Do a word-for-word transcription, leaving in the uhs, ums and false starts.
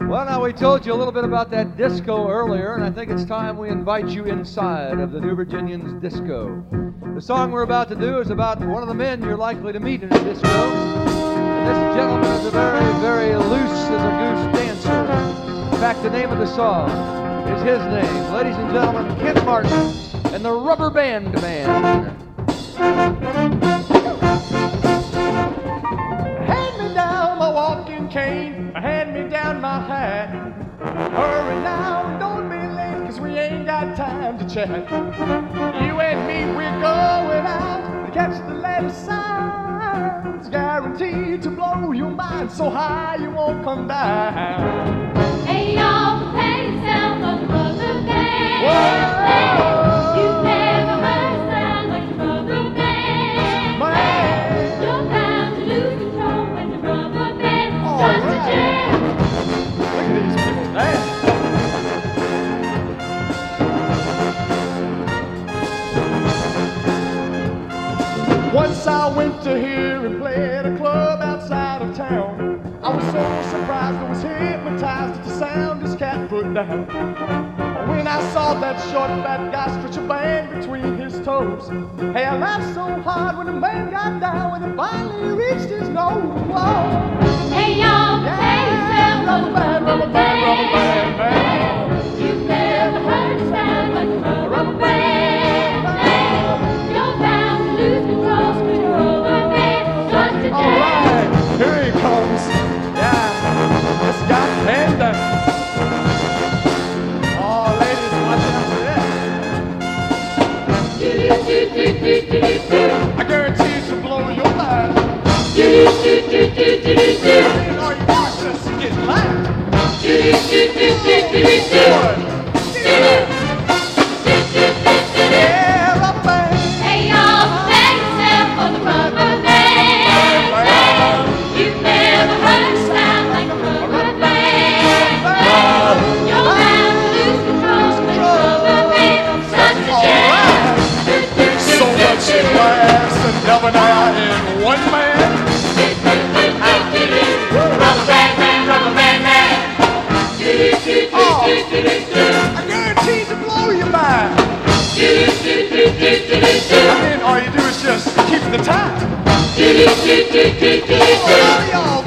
Well, now we told you a little bit about that disco earlier, and I think it's time we invite you inside of the New Virginians disco. The song we're about to do is about one of the men you're likely to meet in a disco. And this gentleman is a very, very loose as a goose dancer. In fact, the name of the song is his name. Ladies and gentlemen, Kent Martin and the Rubber Band Man. Hand me down my walking cane, hand me down my hat. Hurry now, don't be late, cause we ain't got time to chat. You and me, we're going out to catch the latest signs, guaranteed to blow your mind so high you won't come down. Hey y'all, prepare yourself for the Rubber Band. Whoa. You've never heard a sound like the Rubber Band. Man. You're bound to lose control when the Rubber Band All starts right. to jam. Look at these people dance. Once I went to hear him play at a club outside of town. I was so surprised, I was hypnotized at the sound this cat put down. When I saw that short fat guy stretch a band between his toes. Hey, I laughed so hard when the man got down, when it finally reached his nose. Whoa. Hey y'all, prepare yourself for the Rubber Band. Band. You've never heard a sound like the Rubber Band. You're bound to lose control when the Rubber Band starts to All jam. right, here he comes. Yeah, this guy can dance. Oh, ladies, watch out for this. I guarantee to blow your mind. And all you do is just get loud. Yeah, Rubber Band. Hey y'all, prepare yourself for the Rubber Band. You've never heard a sound like a Rubber Band. You're bound to lose control when the Rubber Band starts to jam. So much class and debonair in one man. Rubber Band Man, Rubber Band Man. Oh, I guarantee to blow your mind. I mean, all you do is just keep the time. Oh, y'all